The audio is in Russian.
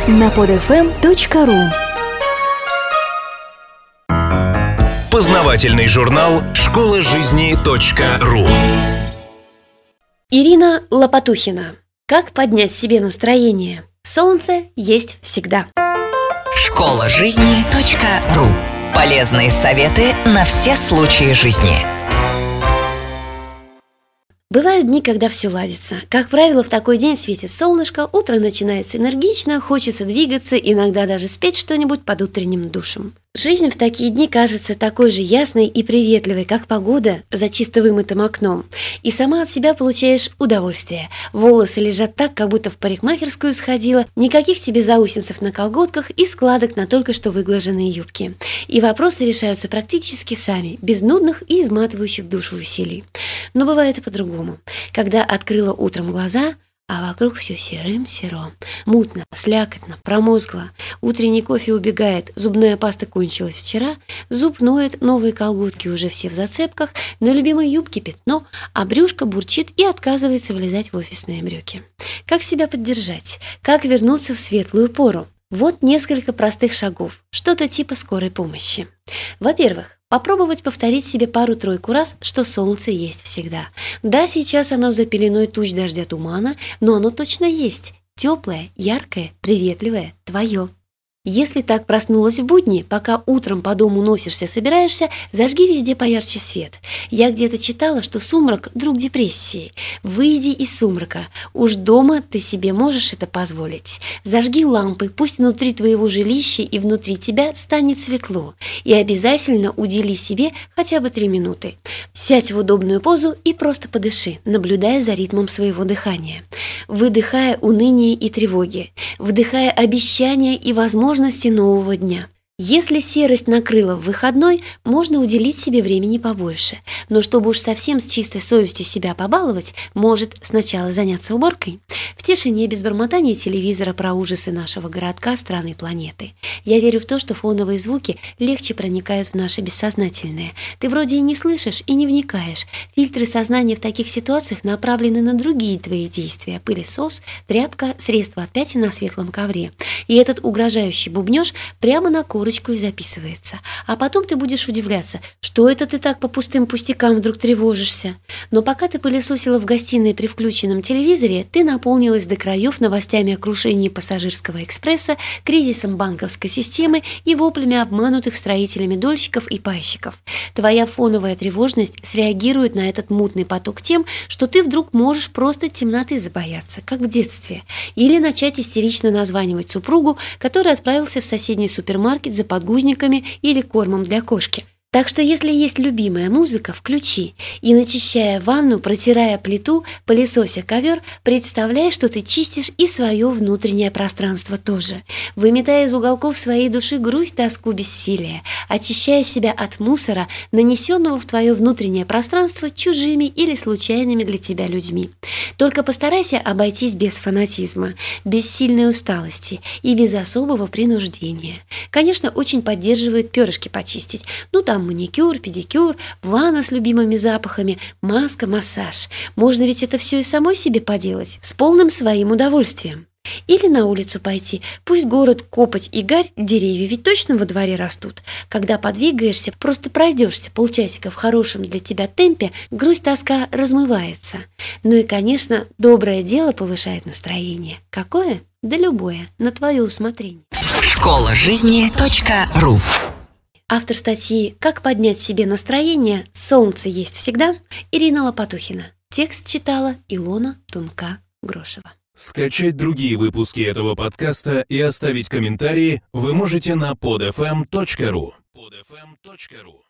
на podfm.ru. Познавательный журнал «Школа жизни.ру». Ирина Лопатухина. Как поднять себе настроение? Солнце есть всегда. Школа жизни.ру. Полезные советы на все случаи жизни. Бывают дни, когда все ладится. Как правило, в такой день светит солнышко, утро начинается энергично, хочется двигаться, иногда даже спеть что-нибудь под утренним душем. Жизнь в такие дни кажется такой же ясной и приветливой, как погода за чисто вымытым окном. И сама от себя получаешь удовольствие. Волосы лежат так, как будто в парикмахерскую сходила, никаких тебе заусенцев на колготках и складок на только что выглаженные юбки. И вопросы решаются практически сами, без нудных и изматывающих душу усилий. Но бывает и по-другому. Когда открыла утром глаза, а вокруг все серым-серо, мутно, слякотно, промозгло. Утренний кофе убегает, зубная паста кончилась вчера, зуб ноет, новые колготки уже все в зацепках, на любимой юбке пятно, а брюшко бурчит и отказывается влезать в офисные брюки. Как себя поддержать? Как вернуться в светлую пору? Вот несколько простых шагов, что-то типа скорой помощи. Во-первых, попробовать повторить себе пару-тройку раз, что солнце есть всегда. Да, сейчас оно за пеленой туч дождя тумана, но оно точно есть. Теплое, яркое, приветливое, твое. Если так проснулась в будни, пока утром по дому носишься, собираешься, зажги везде поярче свет. Я где-то читала, что сумрак – друг депрессии. Выйди из сумрака. Уж дома ты себе можешь это позволить. Зажги лампы, пусть внутри твоего жилища и внутри тебя станет светло. И обязательно удели себе хотя бы 3 минуты. Сядь в удобную позу и просто подыши, наблюдая за ритмом своего дыхания. Выдыхая уныние и тревоги, вдыхая обещания и возможности нового дня. Если серость накрыла в выходной, можно уделить себе времени побольше. Но чтобы уж совсем с чистой совестью себя побаловать, может сначала заняться уборкой. В тишине, без бормотания телевизора про ужасы нашего городка, страны и планеты. Я верю в то, что фоновые звуки легче проникают в наше бессознательное. Ты вроде и не слышишь, и не вникаешь. Фильтры сознания в таких ситуациях направлены на другие твои действия. Пылесос, тряпка, средство от пятен на светлом ковре. И этот угрожающий бубнёж прямо на корочку и записывается. А потом ты будешь удивляться, что это ты так по пустым пустякам вдруг тревожишься. Но пока ты пылесосила в гостиной при включенном телевизоре, ты наполнилась до краев новостями о крушении пассажирского экспресса, кризисом банковской системы и воплями обманутых строителями дольщиков и пайщиков. Твоя фоновая тревожность среагирует на этот мутный поток тем, что ты вдруг можешь просто темноты забояться, как в детстве, или начать истерично названивать супругу, который отправился в соседний супермаркет за подгузниками или кормом для кошки. Так что если есть любимая музыка, включи. И, начищая ванну, протирая плиту, пылесося ковер, представляй, что ты чистишь и свое внутреннее пространство тоже. Выметая из уголков своей души грусть, тоску, бессилие, очищая себя от мусора, нанесенного в твое внутреннее пространство чужими или случайными для тебя людьми. Только постарайся обойтись без фанатизма, без сильной усталости и без особого принуждения. Конечно, очень поддерживает перышки почистить. Там маникюр, педикюр, ванна с любимыми запахами, маска, массаж. Можно ведь это все и самой себе поделать, с полным своим удовольствием. Или на улицу пойти. Пусть город, копоть и гарь, деревья ведь точно во дворе растут. Когда подвигаешься, просто пройдешься полчасика в хорошем для тебя темпе, грусть, тоска размывается. Ну и, конечно, доброе дело повышает настроение. Какое? Да любое, на твое усмотрение. Школа жизни.ру. Автор статьи «Как поднять себе настроение? Солнце есть всегда» Ирина Лопатухина. Текст читала Илона Тунка-Грошева. Скачать другие выпуски этого подкаста и оставить комментарии вы можете на podfm.ru.